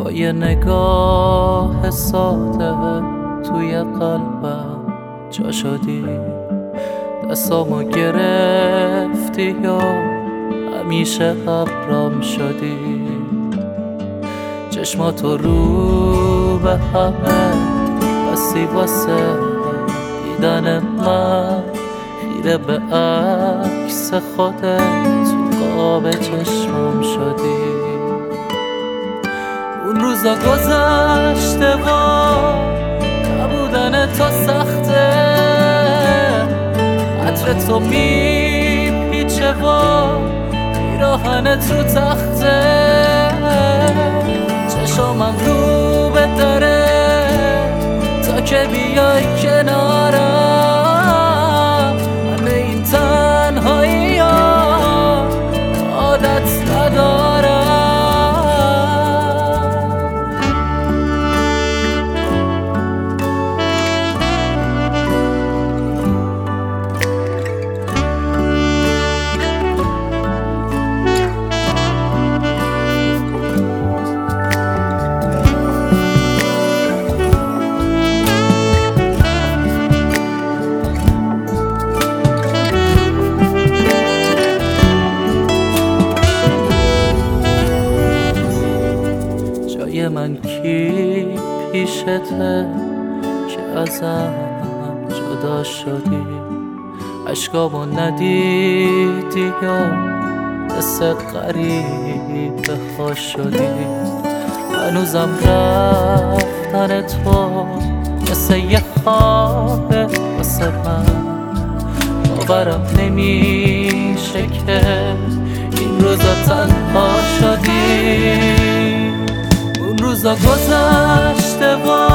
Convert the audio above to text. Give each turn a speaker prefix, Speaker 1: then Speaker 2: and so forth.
Speaker 1: با یه نگاه ساده توی قلبم جا شدی. دستامو گرفتی یا همیشه ابرام شدی. چشماتو رو به همه بسی واسه دیدن من، خیره به عکس خودت تو قاب چشمام شدی. اون روزا گذشته و نبودن تو سخته، عطر تو میپیچه و پیراهن تو تخته. چشامم رو به دره تا که بیای کنارم. من به این تنهایی ها عادت ندارم. جای من کی پیشته که ازم جدا شدی؟ عشقامو ندیدی یا مثل غریب خوش شدی؟ هنوزم رفتن تو مثل یه خوابه واسه من. باورم نمیشه که این روزا تنها شدی. اون روزا گذشته و